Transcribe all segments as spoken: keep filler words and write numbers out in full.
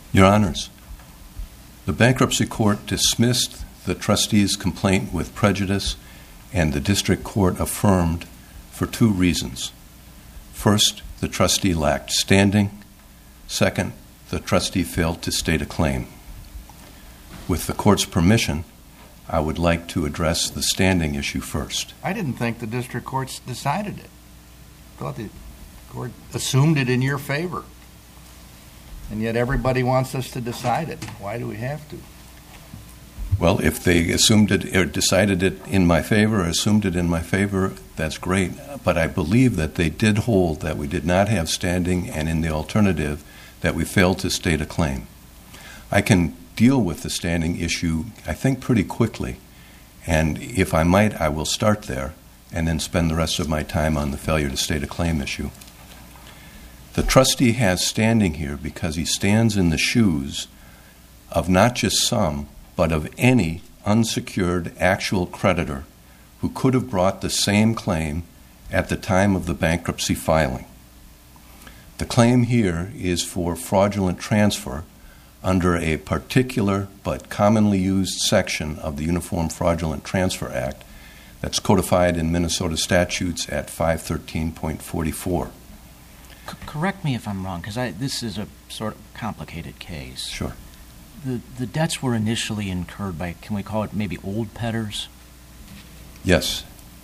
Your Honors, the bankruptcy court dismissed the trustee's complaint with prejudice, and the district court affirmed for two reasons. First, the trustee lacked standing. Second, the trustee failed to state a claim. With the court's permission, I would like to address the standing issue first. I didn't think the district courts decided it. I thought the court assumed it in your favor. And yet everybody wants us to decide it. Why do we have to? Well, if they assumed it or decided it in my favor or assumed it in my favor, that's great. But I believe that they did hold that we did not have standing, and in the alternative, that we failed to state a claim. I can deal with the standing issue, I think, pretty quickly. And if I might, I will start there and then spend the rest of my time on the failure to state a claim issue. The trustee has standing here because he stands in the shoes of not just some, but of any unsecured actual creditor who could have brought the same claim at the time of the bankruptcy filing. The claim here is for fraudulent transfer under a particular but commonly used section of the Uniform Fraudulent Transfer Act that's codified in Minnesota statutes at five thirteen point forty-four. C- correct me if I'm wrong, because this is a sort of complicated case. Sure. The the debts were initially incurred by, can we call it maybe old pedders? Yes.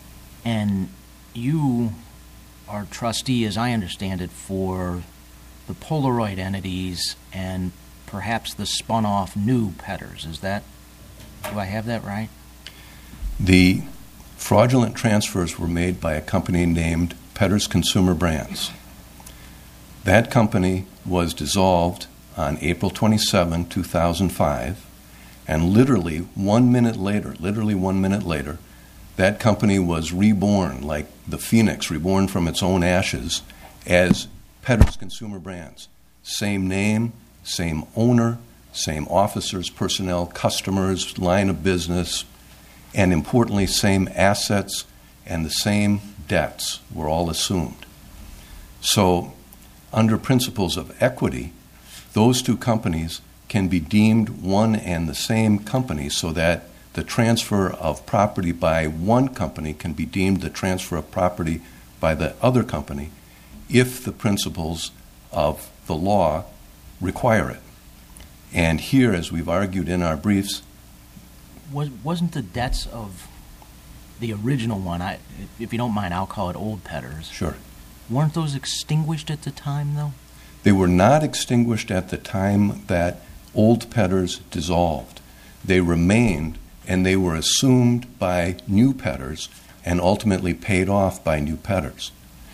And you are trustee, as I understand it, for the Polaroid entities and perhaps the spun-off new pedders. Is that, do I have that right? The fraudulent transfers were made by a company named Pedders Consumer Brands. That company was dissolved on April twenty-seventh, two thousand five, and literally one minute later, literally one minute later, that company was reborn like the phoenix, reborn from its own ashes as Pedders Consumer Brands. Same name, same owner, same officers, personnel, customers, line of business, and importantly, same assets and the same debts were all assumed. So, under principles of equity, those two companies can be deemed one and the same company so that the transfer of property by one company can be deemed the transfer of property by the other company if the principles of the law require it. And here, as we've argued in our briefs, Was, wasn't the debts of the original one, I, if you don't mind, I'll call it old pedders. Sure. Weren't those extinguished at the time, though? They were not extinguished at the time that old pedders dissolved. They remained, and they were assumed by new pedders and ultimately paid off by new pedders.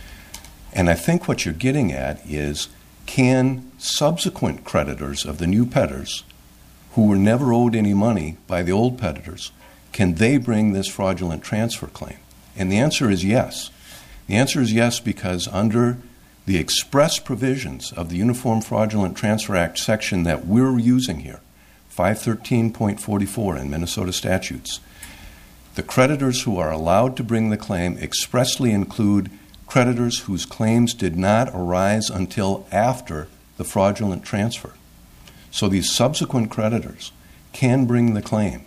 And I think what you're getting at is, can subsequent creditors of the new pedders who were never owed any money by the old pedders, can they bring this fraudulent transfer claim? And the answer is yes. The answer is yes because under the express provisions of the Uniform Fraudulent Transfer Act section that we're using here, five thirteen point forty-four in Minnesota statutes, the creditors who are allowed to bring the claim expressly include creditors whose claims did not arise until after the fraudulent transfer. So these subsequent creditors can bring the claim.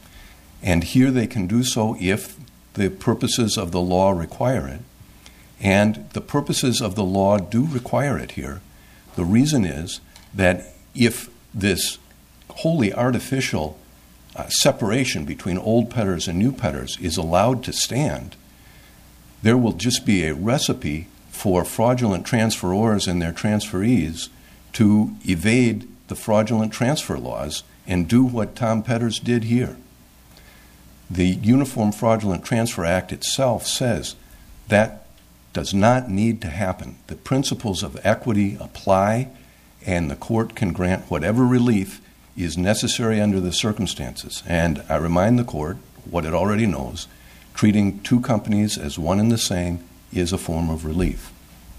And here they can do so if the purposes of the law require it. And the purposes of the law do require it here. The reason is that if this wholly artificial uh, separation between old pedders and new pedders is allowed to stand, there will just be a recipe for fraudulent transferors and their transferees to evade the fraudulent transfer laws and do what Tom Pedders did here. The Uniform Fraudulent Transfer Act itself says that does not need to happen. The principles of equity apply, and the court can grant whatever relief is necessary under the circumstances. And I remind the court what it already knows: treating two companies as one and the same is a form of relief.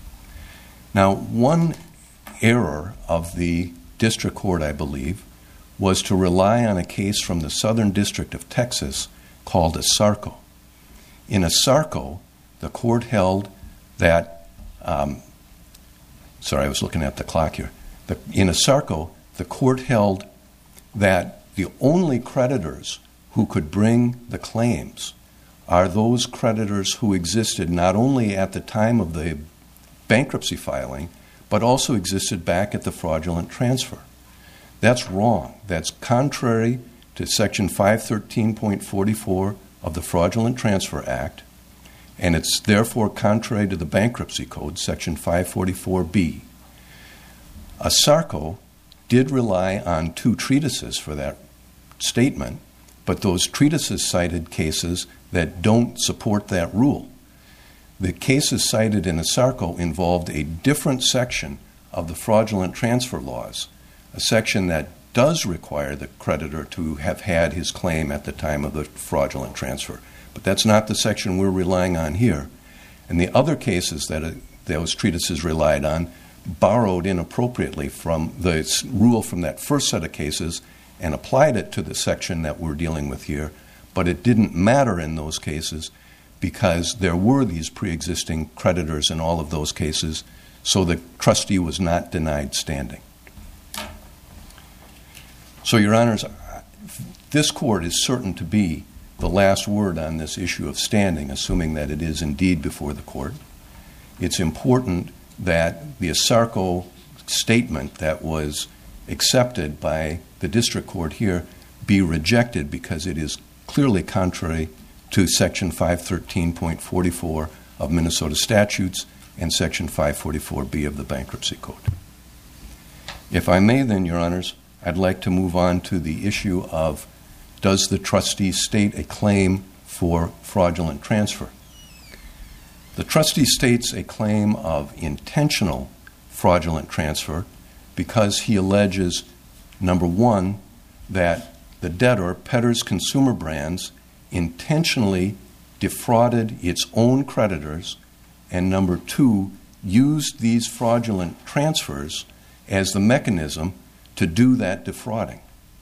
Now, one error of the district court, I believe, was to rely on a case from the Southern District of Texas called ASARCO. In ASARCO, the court held that, um, sorry, I was looking at the clock here. The, in ASARCO, the court held that the only creditors who could bring the claims are those creditors who existed not only at the time of the bankruptcy filing, but also existed back at the fraudulent transfer. That's wrong. That's contrary to Section five thirteen point forty-four of the Fraudulent Transfer Act, and it's therefore contrary to the Bankruptcy Code, Section five forty-four B. ASARCO did rely on two treatises for that statement, but those treatises cited cases that don't support that rule. The cases cited in ASARCO involved a different section of the fraudulent transfer laws, a section that does require the creditor to have had his claim at the time of the fraudulent transfer. But that's not the section we're relying on here. And the other cases that uh, those treatises relied on borrowed inappropriately from the rule from that first set of cases and applied it to the section that we're dealing with here. But it didn't matter in those cases because there were these pre-existing creditors in all of those cases, so the trustee was not denied standing. So, Your Honors, this court is certain to be the last word on this issue of standing, assuming that it is indeed before the court. It's important that the ASARCO statement that was accepted by the district court here be rejected because it is clearly contrary to Section five thirteen point forty-four of Minnesota statutes and Section five forty-four B of the Bankruptcy Code. If I may then, Your Honors, I'd like to move on to the issue of, does the trustee state a claim for fraudulent transfer? The trustee states a claim of intentional fraudulent transfer because he alleges, number one, that the debtor, Petters Consumer Brands, intentionally defrauded its own creditors, and number two, used these fraudulent transfers as the mechanism to do that defrauding.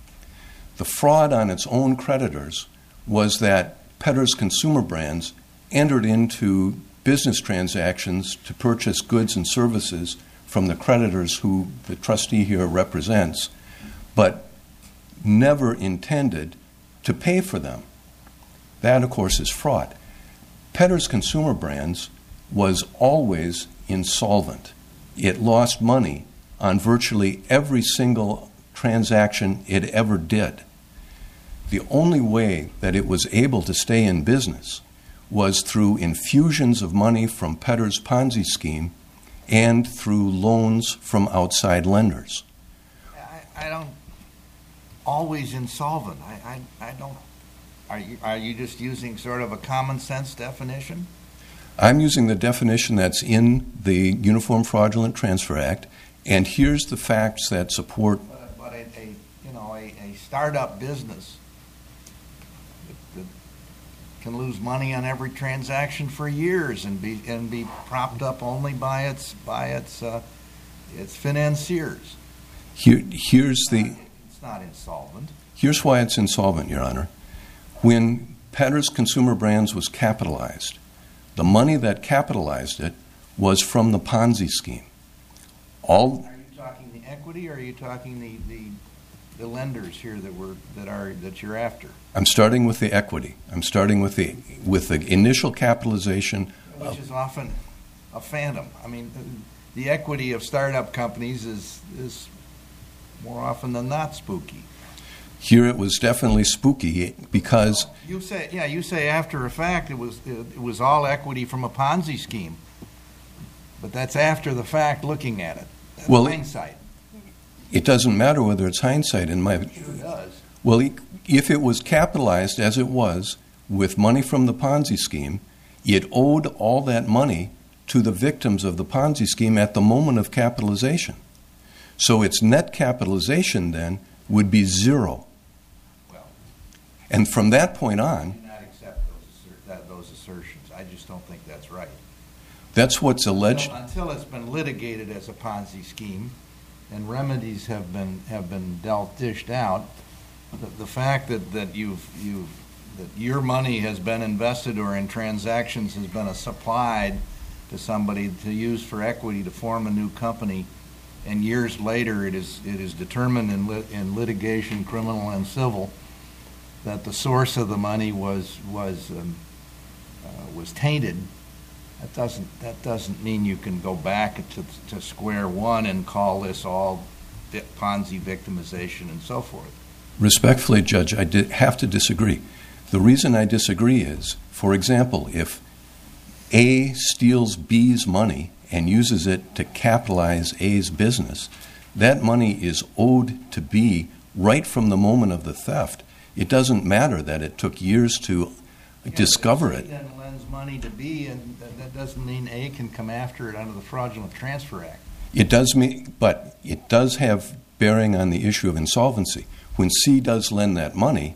The fraud on its own creditors was that Petters Consumer Brands entered into business transactions to purchase goods and services from the creditors who the trustee here represents, but never intended to pay for them. That, of course, is fraud. Petters Consumer Brands was always insolvent. It lost money on virtually every single transaction it ever did. The only way that it was able to stay in business was through infusions of money from Petters' Ponzi scheme and through loans from outside lenders. I, I don't, always insolvent. I, I, I don't, are you, are you just using sort of a common sense definition? I'm using the definition that's in the Uniform Fraudulent Transfer Act, and here's the facts that support. But, but a, a, you know, a, a startup business that, that can lose money on every transaction for years and be and be propped up only by its by its uh, its financiers. Here, here's the. It's not insolvent. Here's why it's insolvent, Your Honor. When Petters Consumer Brands was capitalized, the money that capitalized it was from the Ponzi scheme. All. Are you talking the equity, or are you talking the, the, the lenders here that were that are that you're after? I'm starting with the equity. I'm starting with the with the initial capitalization, which of, is often a phantom. I mean, the equity of startup companies is is more often than not spooky. Here it was definitely spooky because you say, yeah, you say after a fact it was it was all equity from a Ponzi scheme, but that's after the fact. Looking at it, that's well, hindsight. It doesn't matter whether it's hindsight. In my, it sure does. Well, if it was capitalized as it was with money from the Ponzi scheme, it owed all that money to the victims of the Ponzi scheme at the moment of capitalization. So its net capitalization then would be zero. Well, and from that point on, I do not accept those, that, those assertions. I just don't think that's right. That's what's alleged. Until, until it's been litigated as a Ponzi scheme, and remedies have been have been dealt dished out. The, the fact that, that you've you've that your money has been invested or in transactions has been supplied to somebody to use for equity to form a new company and years later it is it is determined in, lit, in litigation, criminal and civil, that the source of the money was was um, uh, was tainted, that doesn't that doesn't mean you can go back to to square one and call this all Ponzi victimization and so forth. Respectfully, Judge, I di- have to disagree. The reason I disagree is, for example, if A steals B's money and uses it to capitalize A's business, that money is owed to B right from the moment of the theft. It doesn't matter that it took years to yeah, discover it. If C then lends money to B, and that doesn't mean A can come after it under the Fraudulent Transfer Act. It does mean, but it does have bearing on the issue of insolvency. When C does lend that money,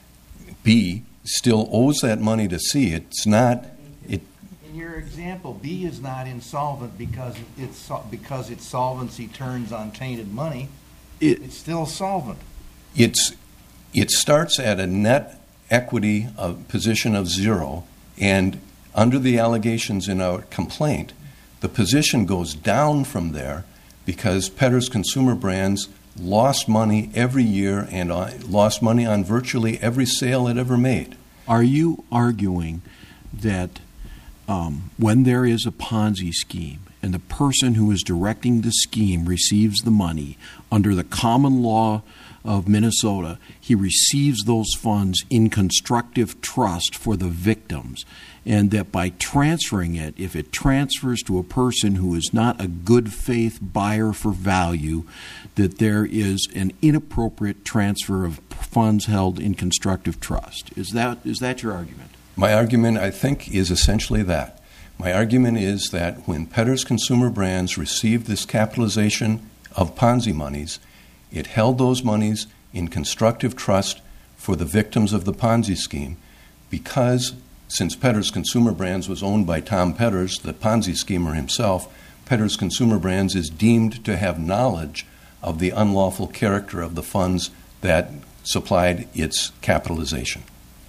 B still owes that money to C. It's not. It. In your example, B is not insolvent because it's because its solvency turns on tainted money. It, it's still solvent. It's. It starts at a net equity of position of zero, and under the allegations in our complaint, the position goes down from there because Petters Consumer Brands lost money every year and uh, lost money on virtually every sale it ever made. Are you arguing that um, when there is a Ponzi scheme and the person who is directing the scheme receives the money, under the common law of Minnesota, he receives those funds in constructive trust for the victims, and that by transferring it, if it transfers to a person who is not a good faith buyer for value, that there is an inappropriate transfer of funds held in constructive trust? Is that is that your argument? My argument, I think, is essentially that. My argument is that when Petters Consumer Brands received this capitalization of Ponzi monies, it held those monies in constructive trust for the victims of the Ponzi scheme because, since Petters Consumer Brands was owned by Tom Petters, the Ponzi schemer himself, Petters Consumer Brands is deemed to have knowledge of the unlawful character of the funds that supplied its capitalization.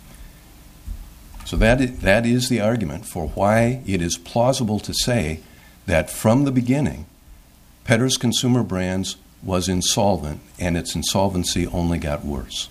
So that is, that is the argument for why it is plausible to say that from the beginning, Petters Consumer Brands was insolvent and its insolvency only got worse.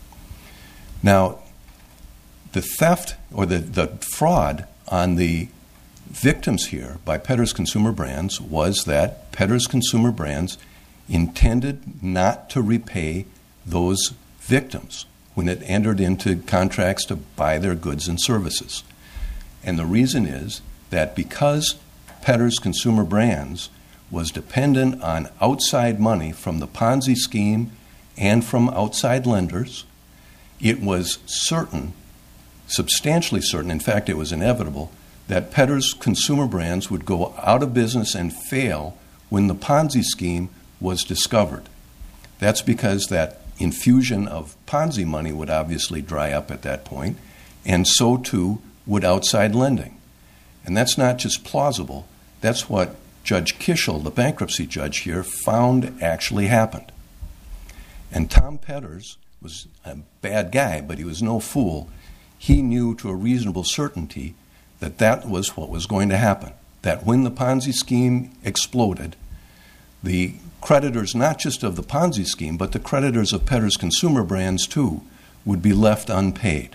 Now, the theft or the, the fraud on the victims here by Petters Consumer Brands was that Petters Consumer Brands intended not to repay those victims when it entered into contracts to buy their goods and services. And the reason is that because Petters Consumer Brands was dependent on outside money from the Ponzi scheme and from outside lenders, it was certain, substantially certain, in fact it was inevitable, that Petters Consumer Brands would go out of business and fail when the Ponzi scheme was discovered. That's because that infusion of Ponzi money would obviously dry up at that point, and so too would outside lending. And that's not just plausible, that's what Judge Kishel, the bankruptcy judge here, found actually happened. And Tom Petters was a bad guy, but he was no fool. He knew to a reasonable certainty that that was what was going to happen, that when the Ponzi scheme exploded, the creditors, not just of the Ponzi scheme, but the creditors of Petters Consumer Brands too, would be left unpaid.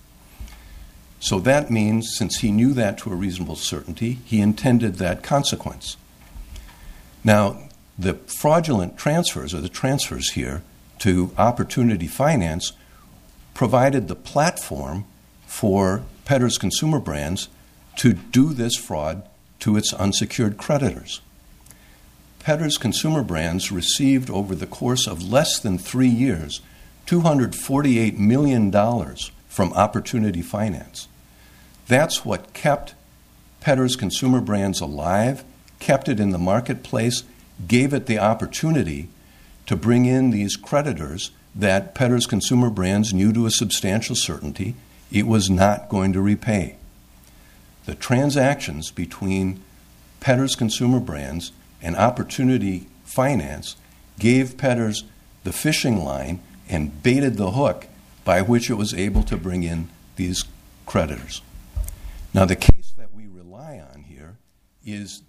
So that means, since he knew that to a reasonable certainty, he intended that consequence. Now, the fraudulent transfers, or the transfers here, to Opportunity Finance provided the platform for Petters Consumer Brands to do this fraud to its unsecured creditors. Petters Consumer Brands received over the course of less than three years two hundred forty-eight million dollars from Opportunity Finance. That's what kept Petters Consumer Brands alive, kept it in the marketplace, gave it the opportunity to bring in these creditors that Petters Consumer Brands knew to a substantial certainty it was not going to repay. The transactions between Petters Consumer Brands and Opportunity Finance gave Petters the fishing line and baited the hook by which it was able to bring in these creditors. Now, the case that we rely on here is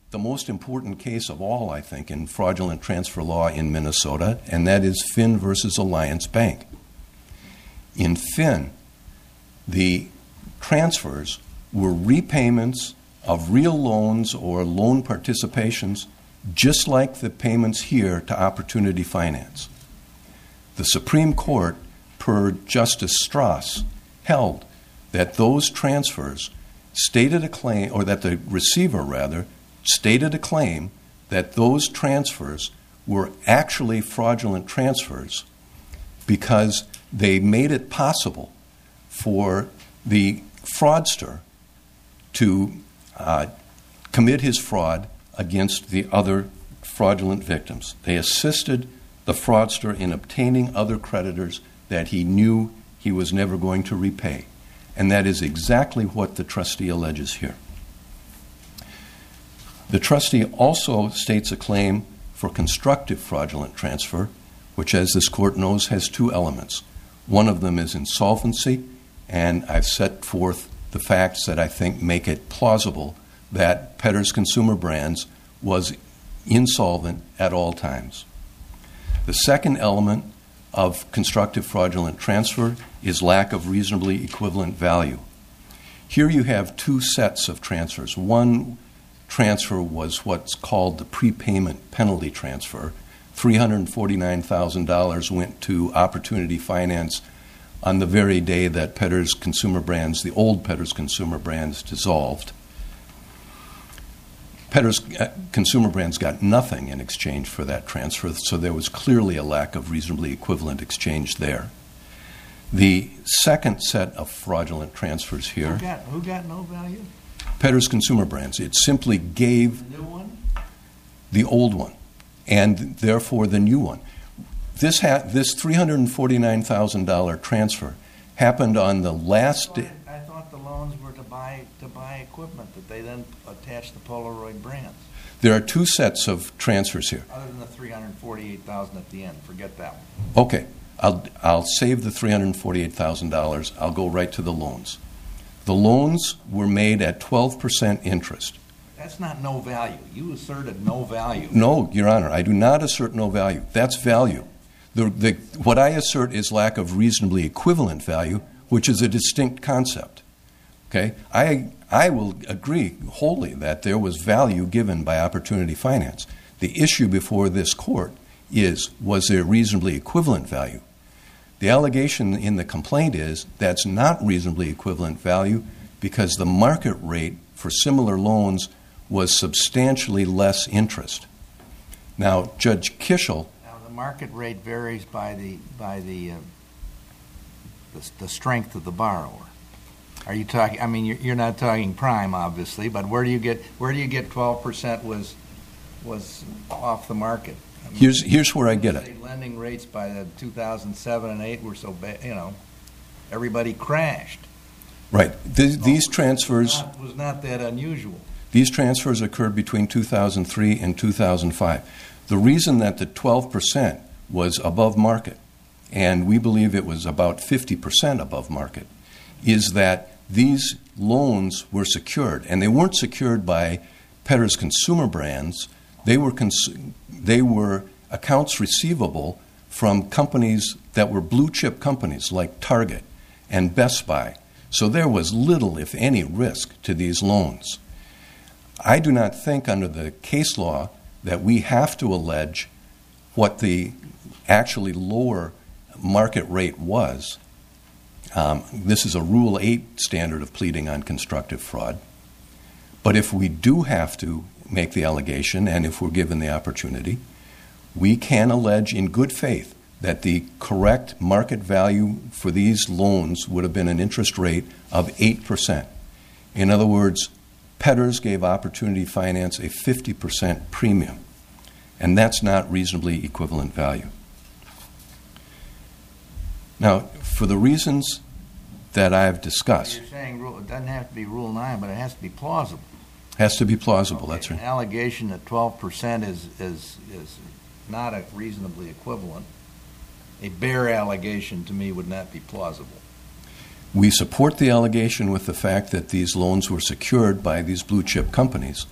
the most important case of all, I think, in fraudulent transfer law in Minnesota, and that is Finn versus Alliance Bank. In Finn, the transfers were repayments of real loans or loan participations, just like the payments here to Opportunity Finance. The Supreme Court, per Justice Strauss, held that those transfers stated a claim, or that the receiver, rather, stated a claim that those transfers were actually fraudulent transfers because they made it possible for the fraudster to uh, commit his fraud against the other fraudulent victims. They assisted the fraudster in obtaining other creditors that he knew he was never going to repay. And that is exactly what the trustee alleges here. The trustee also states a claim for constructive fraudulent transfer, which, as this court knows, has two elements. One of them is insolvency, and I've set forth the facts that I think make it plausible that Petters Consumer Brands was insolvent at all times. The second element of constructive fraudulent transfer is lack of reasonably equivalent value. Here you have two sets of transfers. One transfer was what's called the prepayment penalty transfer. three hundred forty-nine thousand dollars went to Opportunity Finance on the very day that Petters Consumer Brands, the old Petters Consumer Brands, dissolved. Petters Consumer Brands got nothing in exchange for that transfer, so there was clearly a lack of reasonably equivalent exchange there. The second set of fraudulent transfers here, Who got, who got no value? Petters Consumer Brands, it simply gave The new one? the old one and therefore the new one. This ha- this three hundred forty-nine thousand dollars transfer happened on the last day. I thought the loans were to buy to buy equipment that they then attached the Polaroid brands. There are two sets of transfers here. Other than the three hundred forty-eight thousand dollars at the end, forget that one. Okay, I'll, I'll save the three hundred forty-eight thousand dollars. I'll go right to the loans. The loans were made at twelve percent interest. That's not no value. You asserted no value. No, Your Honor, I do not assert no value. That's value. The, the, what I assert is lack of reasonably equivalent value, which is a distinct concept. Okay, I I will agree wholly that there was value given by Opportunity Finance. The issue before this court is, was there reasonably equivalent value? The allegation in the complaint is that's not reasonably equivalent value because the market rate for similar loans was substantially less interest. Now, Judge Kishel. Now, the market rate varies by the by the uh, the, the strength of the borrower. Are you talking? I mean, you're, you're not talking prime, obviously, but where do you get where do you get twelve percent was was off the market? I mean, Here's here's where I get it. Lending rates by the two thousand seven and eight were so bad, you know, everybody crashed. Right. Th- these transfers It was not, was not that unusual. These transfers occurred between two thousand three and two thousand five. The reason that the twelve percent was above market, and we believe it was about fifty percent above market, is that these loans were secured, and they weren't secured by Petters Consumer Brands. They were cons- they were accounts receivable from companies that were blue chip companies like Target and Best Buy. So there was little, if any, risk to these loans. I do not think under the case law that we have to allege what the actually lower market rate was. Um, this is a Rule eight standard of pleading on constructive fraud. But if we do have to make the allegation, and if we're given the opportunity, we can allege in good faith that the correct market value for these loans would have been an interest rate of eight percent. In other words, Petters gave Opportunity Finance a fifty percent premium, and that's not reasonably equivalent value. Now, for the reasons that I've discussed, You're saying rule, it doesn't have to be Rule nine, but it has to be plausible. has to be plausible. Okay, That's An right. allegation that twelve percent is, is, is not a reasonably equivalent. A bare allegation to me would not be plausible. We support the allegation with the fact that these loans were secured by these blue chip companies,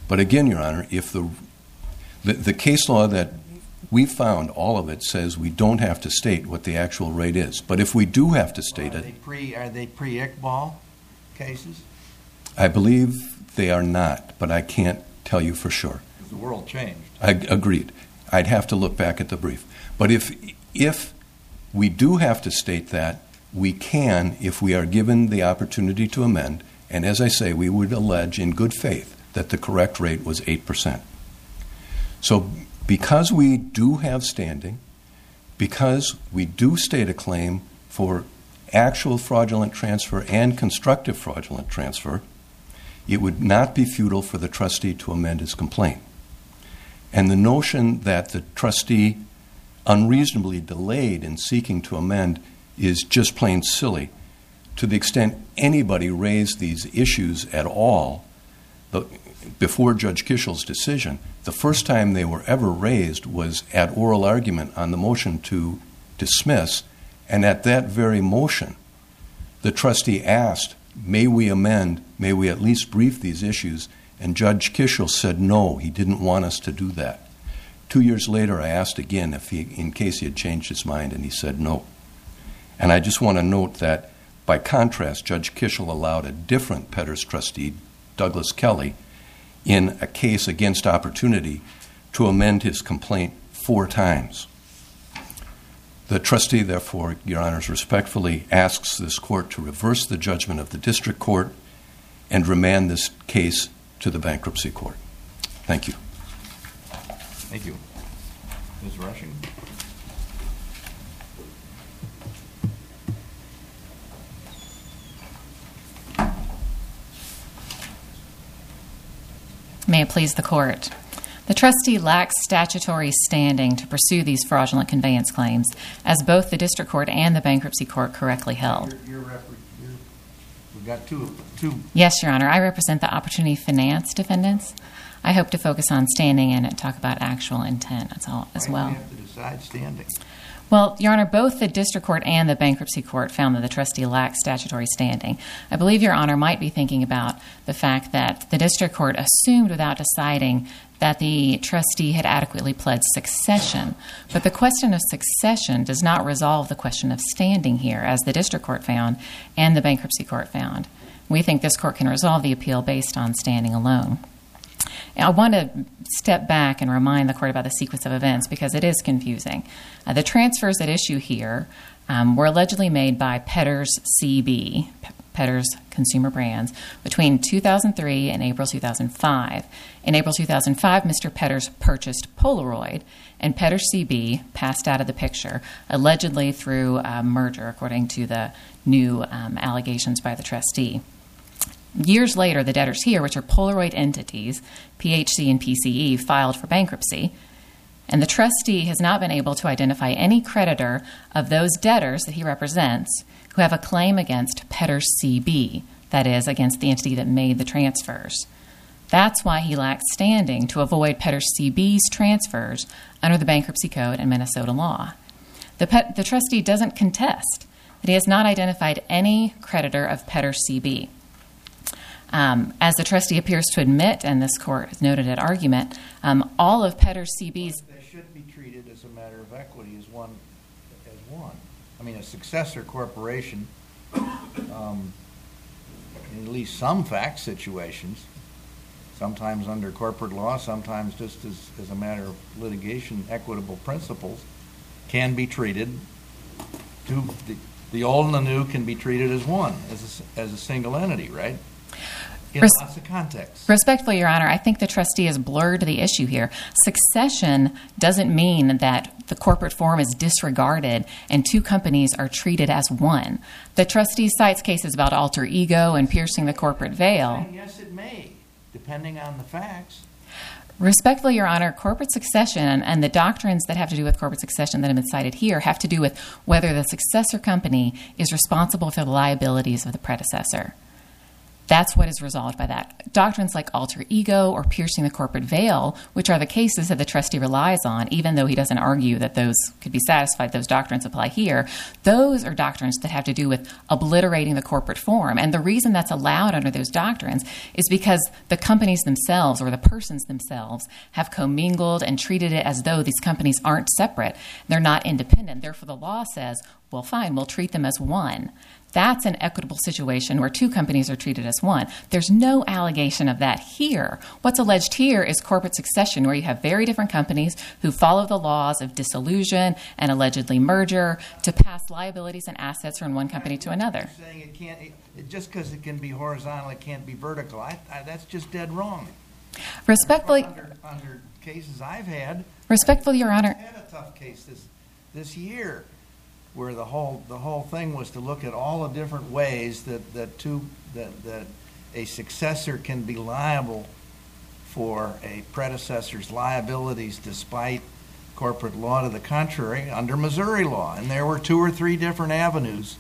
But again, Your Honor, if the the, the case law that we found, all of it says we don't have to state what the actual rate is. But if we do have to state Are it, they pre, are they pre-Iqbal cases? I believe they are not, but I can't tell you for sure. The world changed. I agreed. I'd have to look back at the brief. But if if we do have to state that, we can if we are given the opportunity to amend. And as I say, we would allege in good faith that the correct rate was eight percent. So because we do have standing, because we do state a claim for actual fraudulent transfer and constructive fraudulent transfer, it would not be futile for the trustee to amend his complaint. And the notion that the trustee unreasonably delayed in seeking to amend is just plain silly. To the extent anybody raised these issues at all the, before Judge Kishel's decision, the first time they were ever raised was at oral argument on the motion to dismiss, and at that very motion, the trustee asked, may we amend, may we at least brief these issues, and Judge Kishel said no, he didn't want us to do that. Two years later, I asked again if he, in case he had changed his mind, and he said no. And I just want to note that, by contrast, Judge Kishel allowed a different Petters trustee, Douglas Kelly, in a case against opportunity to amend his complaint four times. The trustee, therefore, Your Honors, respectfully asks this court to reverse the judgment of the district court and remand this case to the bankruptcy court. Thank you. Thank you. Miz Rushing? May it please the court. The trustee lacks statutory standing to pursue these fraudulent conveyance claims, as both the district court and the bankruptcy court correctly held. You're, you're, you're, we've got two, two. Yes, Your Honor. I represent the Opportunity Finance defendants. I hope to focus on standing and talk about actual intent as, all, as well. Why do we have to decide standing? Well, Your Honor, both the district court and the bankruptcy court found that the trustee lacks statutory standing. I believe Your Honor might be thinking about the fact that the district court assumed without deciding that the trustee had adequately pled succession. But the question of succession does not resolve the question of standing here, as the district court found and the bankruptcy court found. We think this court can resolve the appeal based on standing alone. I want to step back and remind the court about the sequence of events because it is confusing. Uh, the transfers at issue here um, were allegedly made by Petters C B, Petters Consumer Brands, between two thousand three and April two thousand five. In April two thousand five, Mister Petters purchased Polaroid, and Petters C B passed out of the picture, allegedly through a merger, according to the new um, allegations by the trustee. Years later, the debtors here, which are Polaroid entities, P H C and P C E, filed for bankruptcy, and the trustee has not been able to identify any creditor of those debtors that he represents who have a claim against Petters C B, that is, against the entity that made the transfers. That's why he lacks standing to avoid Petters C B's transfers under the Bankruptcy Code and Minnesota law. The, pet, the trustee doesn't contest that he has not identified any creditor of Petters C B. Um, as the trustee appears to admit, and this court has noted at argument, um, all of Petters C B's... They should be treated as a matter of equity as one. As one. I mean, a successor corporation, um, in at least some fact situations, sometimes under corporate law, sometimes just as, as a matter of litigation, equitable principles, can be treated to... The, the old and the new can be treated as one, as a, as a single entity, right? In Res- lots of contexts. Respectfully, Your Honor, I think the trustee has blurred the issue here. Succession doesn't mean that the corporate form is disregarded and two companies are treated as one. The trustee cites cases about alter ego and piercing the corporate veil. Yes, it may, depending on the facts. Respectfully, Your Honor, corporate succession and the doctrines that have to do with corporate succession that have been cited here have to do with whether the successor company is responsible for the liabilities of the predecessor. That's what is resolved by that. Doctrines like alter ego or piercing the corporate veil, which are the cases that the trustee relies on, even though he doesn't argue that those could be satisfied, those doctrines apply here, those are doctrines that have to do with obliterating the corporate form. And the reason that's allowed under those doctrines is because the companies themselves or the persons themselves have commingled and treated it as though these companies aren't separate. They're not independent. Therefore, the law says, well, fine, we'll treat them as one. That's an equitable situation where two companies are treated as one. There's no allegation of that here. What's alleged here is corporate succession, where you have very different companies who follow the laws of dissolution and allegedly merger to pass liabilities and assets from one company to another. You're saying it can't, it, just because it can be horizontal, it can't be vertical. I, I, that's just dead wrong. Respectfully, Under, under cases I've had, respectfully, Your Honor. I had a tough case this this year, where the whole the whole thing was to look at all the different ways that that two that that a successor can be liable for a predecessor's liabilities despite corporate law to the contrary under Missouri law, and there were two or three different avenues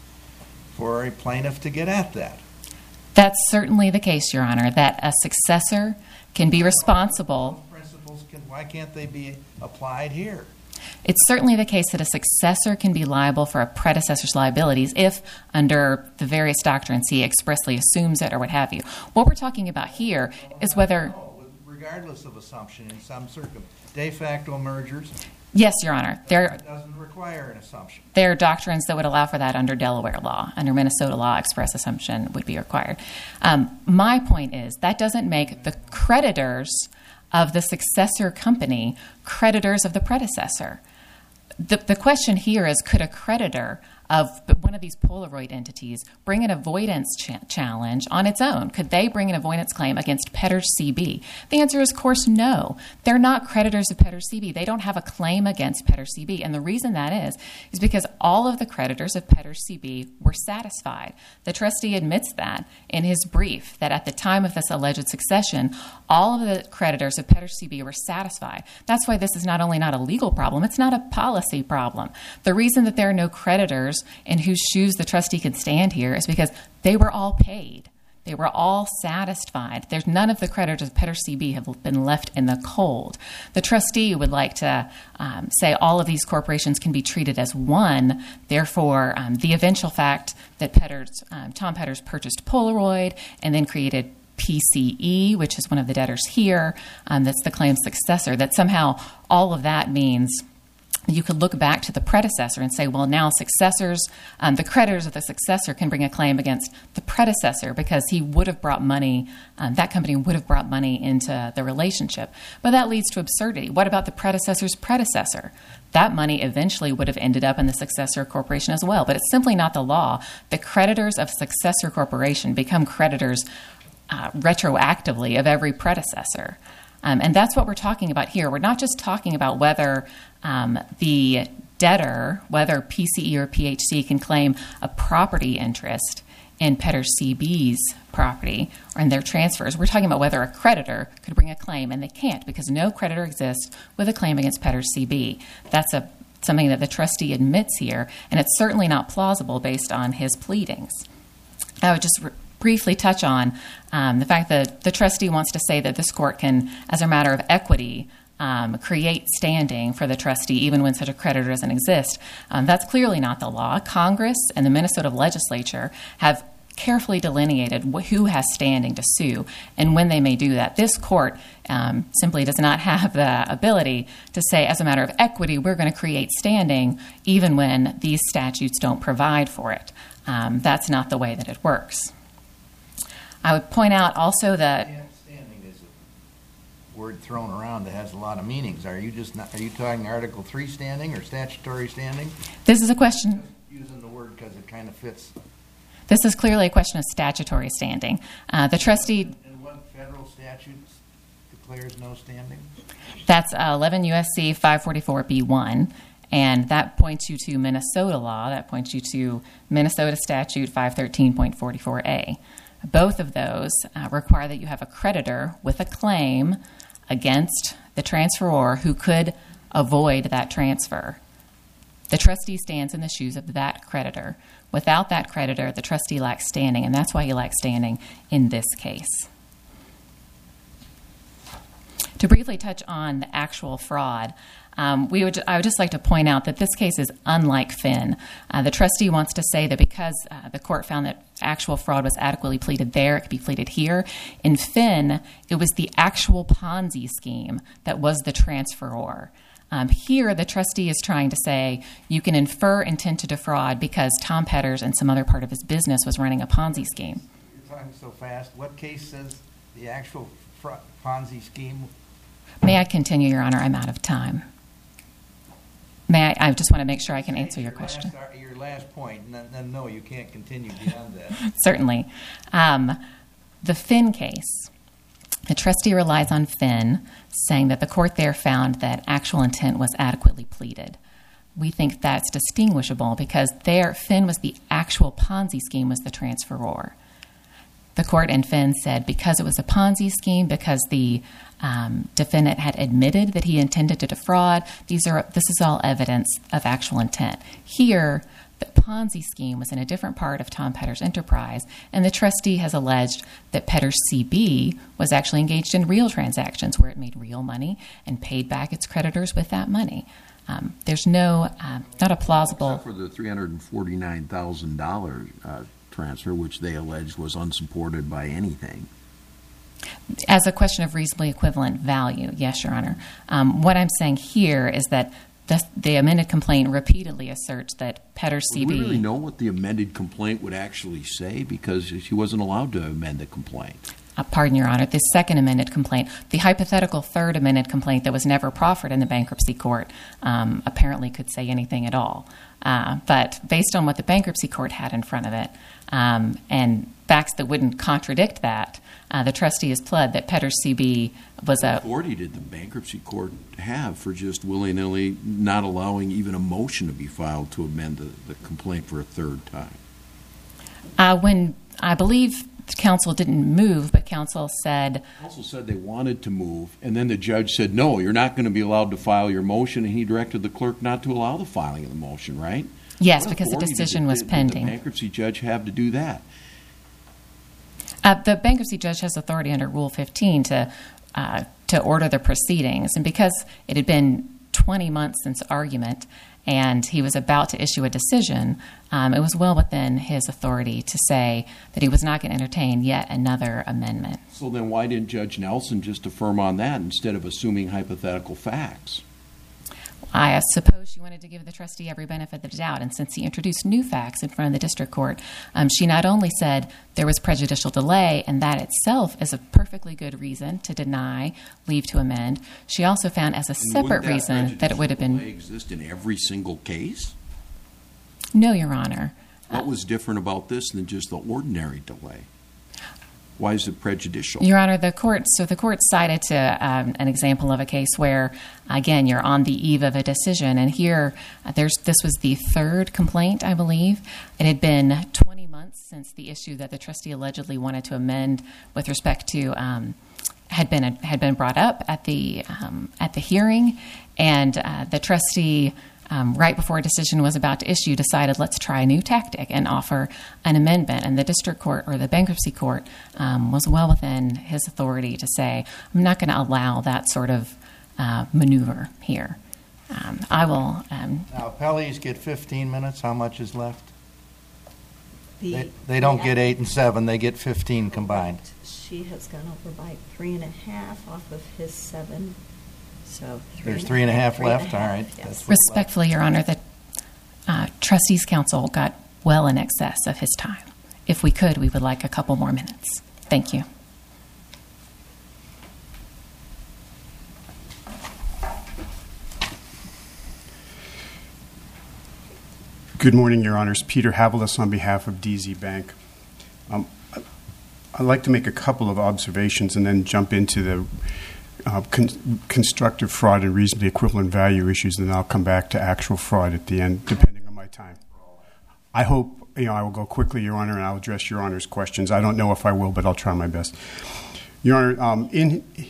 for a plaintiff to get at that. That's certainly the case, Your Honor, that a successor can be responsible. Those principles can, why can't they be applied here? It's certainly the case that a successor can be liable for a predecessor's liabilities if, under the various doctrines, he expressly assumes it or what have you. What we're talking about here is whether... No, regardless of assumption in some circum de facto mergers... Yes, Your Honor. There, it doesn't require an assumption. There are doctrines that would allow for that under Delaware law. Under Minnesota law, express assumption would be required. Um, my point is that doesn't make the creditors of the successor company creditors of the predecessor. The, the question here is, could a creditor of one of these Polaroid entities bring an avoidance cha- challenge on its own? Could they bring an avoidance claim against Petters C B? The answer is, of course, no. They're not creditors of Petters C B. They don't have a claim against Petters C B. And the reason that is, is because all of the creditors of Petters C B were satisfied. The trustee admits that in his brief, that at the time of this alleged succession, all of the creditors of Petters C B were satisfied. That's why this is not only not a legal problem, it's not a policy problem. The reason that there are no creditors in whose shoes the trustee can stand here is because they were all paid. They were all satisfied. There's none of the creditors of Petters C B have been left in the cold. The trustee would like to um, say all of these corporations can be treated as one. Therefore, um, the eventual fact that Petters, um, Tom Petters purchased Polaroid and then created P C E, which is one of the debtors here, um, that's the claim successor, that somehow all of that means you could look back to the predecessor and say, well, now successors, um, the creditors of the successor can bring a claim against the predecessor because he would have brought money, um, that company would have brought money into the relationship. But that leads to absurdity. What about the predecessor's predecessor? That money eventually would have ended up in the successor corporation as well. But it's simply not the law. The creditors of successor corporation become creditors uh, retroactively of every predecessor. Um, and that's what we're talking about here. We're not just talking about whether um, the debtor, whether P C E or P H C, can claim a property interest in Petters C B's property or in their transfers. We're talking about whether a creditor could bring a claim, and they can't because no creditor exists with a claim against Petters C B. That's a something that the trustee admits here, and it's certainly not plausible based on his pleadings. I would just re- briefly touch on um, the fact that the trustee wants to say that this court can, as a matter of equity, um, create standing for the trustee even when such a creditor doesn't exist. Um, that's clearly not the law. Congress and the Minnesota legislature have carefully delineated who has standing to sue and when they may do that. This court um, simply does not have the ability to say, as a matter of equity, we're going to create standing even when these statutes don't provide for it. Um, that's not the way that it works. I would point out also that standing is a word thrown around that has a lot of meanings. Are you just not, are you talking Article three standing or statutory standing? This is a question. Just using the word because it kind of fits. This is clearly a question of statutory standing. Uh, the trustee. And what federal statute declares no standing? That's uh, eleven U S C five forty-four B one. And that points you to Minnesota law. That points you to Minnesota statute five thirteen point forty-four A. Both of those uh, require that you have a creditor with a claim against the transferor who could avoid that transfer. The trustee stands in the shoes of that creditor. Without that creditor, the trustee lacks standing, and that's why he lacks standing in this case. To briefly touch on the actual fraud, um, we would, I would just like to point out that this case is unlike Finn. Uh, the trustee wants to say that because uh, the court found that actual fraud was adequately pleaded there, it could be pleaded here. In Finn, it was the actual Ponzi scheme that was the transferor. Um, here, the trustee is trying to say you can infer intent to defraud because Tom Petters and some other part of his business was running a Ponzi scheme. You're talking so fast. What case says the actual fr- Ponzi scheme? May I continue, Your Honor? I'm out of time. May I? I just want to make sure I can answer your question. Last, your last point, and then, then no, you can't continue beyond that. Certainly. Um, the Finn case, the trustee relies on Finn, saying that the court there found that actual intent was adequately pleaded. We think that's distinguishable because there, Finn was the actual Ponzi scheme, was the transferor. The court in Finn said because it was a Ponzi scheme, because the um, defendant had admitted that he intended to defraud, these are this is all evidence of actual intent. Here, the Ponzi scheme was in a different part of Tom Petters' enterprise, and the trustee has alleged that Petters C B was actually engaged in real transactions where it made real money and paid back its creditors with that money. Um, there's no, uh, not a plausible... Except for the three hundred forty-nine thousand dollars uh, transfer, which they alleged was unsupported by anything. As a question of reasonably equivalent value, yes, Your Honor. Um, what I'm saying here is that the, the amended complaint repeatedly asserts that Petters C B... Do we really know what the amended complaint would actually say? Because she wasn't allowed to amend the complaint. Uh, pardon, Your Honor, the second amended complaint, the hypothetical third amended complaint that was never proffered in the bankruptcy court um, apparently could say anything at all. Uh, but based on what the bankruptcy court had in front of it um, and facts that wouldn't contradict that, uh, the trustee has pled that Petters C B was a... What authority did the bankruptcy court have for just willy-nilly not allowing even a motion to be filed to amend the, the complaint for a third time? Uh, when I believe counsel didn't move, but counsel said... Counsel said they wanted to move, and then the judge said, no, you're not going to be allowed to file your motion, and he directed the clerk not to allow the filing of the motion, right? Yes, What because the authority decision did, was did, pending. Did the bankruptcy judge have to do that? Uh, the bankruptcy judge has authority under Rule fifteen to uh, to order the proceedings, and because it had been twenty months since argument and he was about to issue a decision, um, it was well within his authority to say that he was not going to entertain yet another amendment. So then why didn't Judge Nelson just affirm on that instead of assuming hypothetical facts? I suppose she wanted to give the trustee every benefit of the doubt, and since he introduced new facts in front of the district court, um, she not only said there was prejudicial delay, and that itself is a perfectly good reason to deny leave to amend, she also found as a separate that reason that it would have been... delay exist in every single case? No, Your Honor. What was different about this than just the ordinary delay? Why is it prejudicial? Your Honor, the court, so the court cited to um, an example of a case where, again, you're on the eve of a decision, and here, uh, there's this was the third complaint, I believe. It had been twenty months since the issue that the trustee allegedly wanted to amend with respect to um, had been had been brought up at the um, at the hearing, and uh, the trustee. Um, right before a decision was about to issue, decided let's try a new tactic and offer an amendment. And the district court or the bankruptcy court um, was well within his authority to say, I'm not going to allow that sort of uh, maneuver here. Um, I will... Um, now, appellees get fifteen minutes. How much is left? The, They, they don't the- get eight and seven. They get fifteen combined. She has gone over by three and a half off of his seven. So three There's and three and a half three and left. a All half, right. yes. That's what's left. respectfully, Your Honor, the uh, trustees' counsel got well in excess of his time. If we could, we would like a couple more minutes. Thank you. Good morning, Your Honors. Peter Havilis on behalf of D Z Bank. Um, I'd like to make a couple of observations and then jump into the uh, con- constructive fraud and reasonably equivalent value issues, and then I'll come back to actual fraud at the end, depending on my time. I hope, you know, I will go quickly, Your Honor, and I'll address Your Honor's questions. I don't know if I will, but I'll try my best. Your Honor, um, in his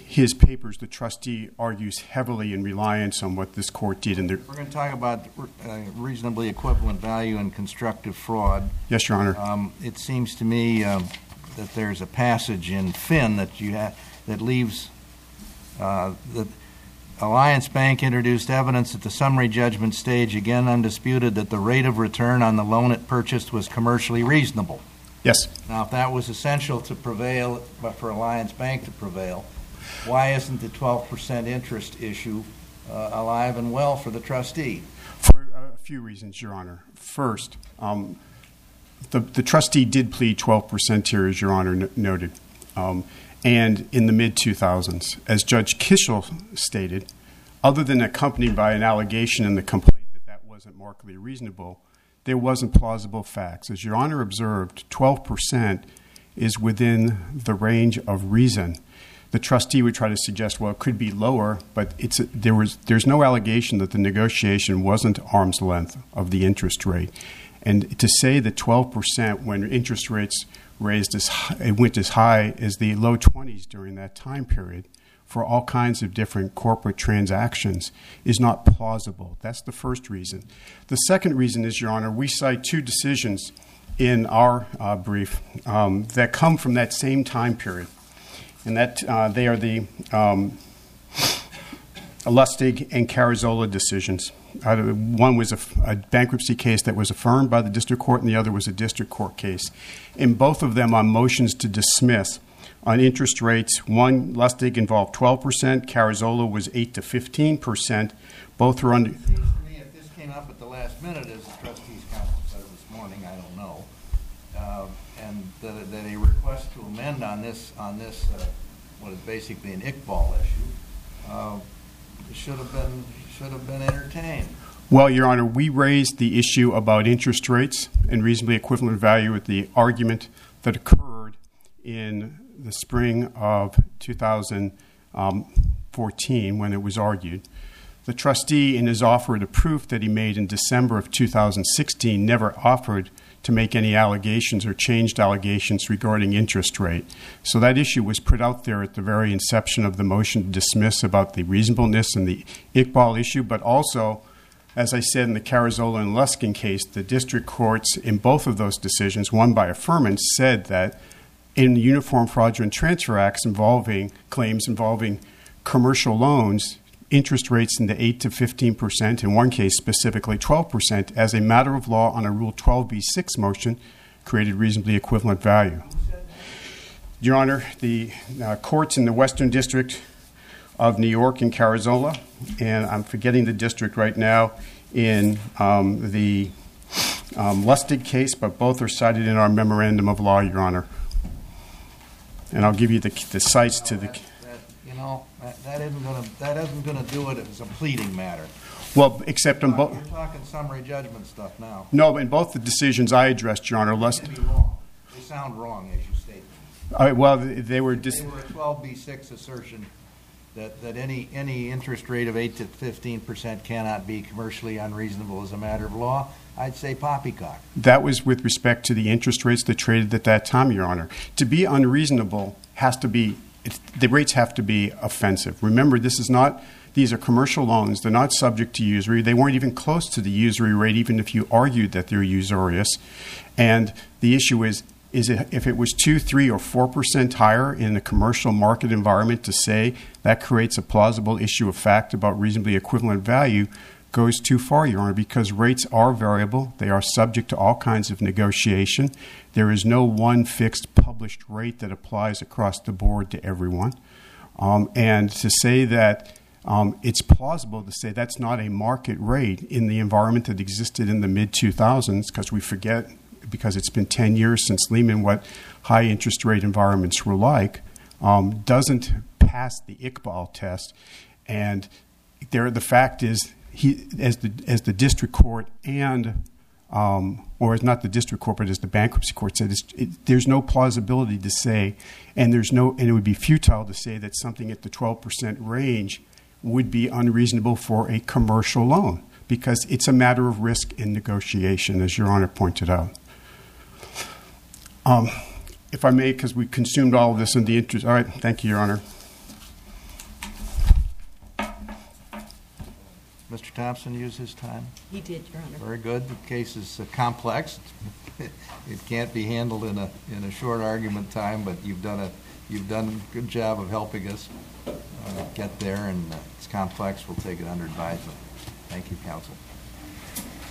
papers, the trustee argues heavily in reliance on what this court did. And we're going to talk about uh, reasonably equivalent value and constructive fraud. Yes, Your Honor. Um, it seems to me um, that there's a passage in Finn that you ha- that leaves uh, that Alliance Bank introduced evidence at the summary judgment stage, again undisputed, that the rate of return on the loan it purchased was commercially reasonable. Yes. Now, if that was essential to prevail, but for Alliance Bank to prevail, why isn't the twelve percent interest issue uh, alive and well for the trustee? For a few reasons, Your Honor. First, um, the, the trustee did plead twelve percent here, as Your Honor n- noted. Um, and in the mid two thousands, as Judge Kishel stated, other than accompanied by an allegation in the complaint that that wasn't markedly reasonable, there wasn't plausible facts. As Your Honor observed, twelve percent is within the range of reason. The trustee would try to suggest, well, it could be lower, but it's a, there was there's no allegation that the negotiation wasn't arm's length of the interest rate. And to say that twelve percent when interest rates raised as high, it went as high as the low twenties during that time period for all kinds of different corporate transactions is not plausible. That's the first reason. The second reason is, Your Honor, we cite two decisions in our uh, brief um, that come from that same time period. And that uh, they are the um, Lustig and Carazola decisions. Uh, one was a, a bankruptcy case that was affirmed by the district court, and the other was a district court case. In both of them, on motions to dismiss on interest rates, one Lustig involved twelve percent, Carazola was eight to fifteen percent. Both were under. It seems to me if this came up at the last minute, as the trustees' council said this morning, I don't know. Uh, and that, that a request to amend on this, on this, uh, what is basically an Iqbal issue, uh, should have been should have been entertained. Well, Your Honor, we raised the issue about interest rates and reasonably equivalent value with the argument that occurred in the spring of two thousand fourteen when it was argued. The trustee, in his offer of proof that he made in December of two thousand sixteen, never offered to make any allegations or changed allegations regarding interest rate. So that issue was put out there at the very inception of the motion to dismiss about the reasonableness and the Iqbal issue, but also, as I said in the Carazola and Luskin case, the district courts in both of those decisions, one by affirmance, said that in the Uniform Fraudulent Transfer Acts involving claims involving commercial loans, interest rates in the eight to fifteen percent, in one case specifically twelve percent, as a matter of law on a Rule twelve B six motion, created reasonably equivalent value. Your Honor, the uh, courts in the Western District of New York in Carazola, and I'm forgetting the district right now, in um, the um, Lustig case, but both are cited in our memorandum of law, Your Honor. And I'll give you the, the cites to the... You know, that, that isn't going to that isn't going to do it as a pleading matter. Well, except in both. You're talking summary judgment stuff now. No, in both the decisions I addressed, Your Honor, Lust. They wrong. They sound wrong, as you stated. Uh, well, they were. Dis- they were a twelve B six assertion that that any any interest rate of eight to fifteen percent cannot be commercially unreasonable as a matter of law. I'd say poppycock. That was with respect to the interest rates that traded at that time, Your Honor. To be unreasonable has to be. It's, the rates have to be offensive. Remember, this is not, these are commercial loans. They're not subject to usury. They weren't even close to the usury rate, even if you argued that they're usurious. And the issue is, is it, if it was two, three, or four percent higher in a commercial market environment, to say that creates a plausible issue of fact about reasonably equivalent value goes too far, Your Honor, because rates are variable. They are subject to all kinds of negotiation. There is no one fixed published rate that applies across the board to everyone. Um, and to say that um, it's plausible to say that's not a market rate in the environment that existed in the mid two thousands, because we forget, because it's been ten years since Lehman, what high interest rate environments were like, um, doesn't pass the Iqbal test. And there, the fact is, He, as the as the district court and, um, or as not the district court, but as the bankruptcy court said, it's, it, there's no plausibility to say, and there's no, and it would be futile to say that something at the twelve percent range would be unreasonable for a commercial loan, because it's a matter of risk and negotiation, as Your Honor pointed out. Um, if I may, because we consumed all of this in the interest. All right, thank you, Your Honor. Mister Thompson use his time? He did, Your Honor. Very good. The case is uh, complex. It can't be handled in a in a short argument time, but you've done a you've done a good job of helping us uh, get there, and uh, it's complex. We'll take it under advisement. Thank you, counsel.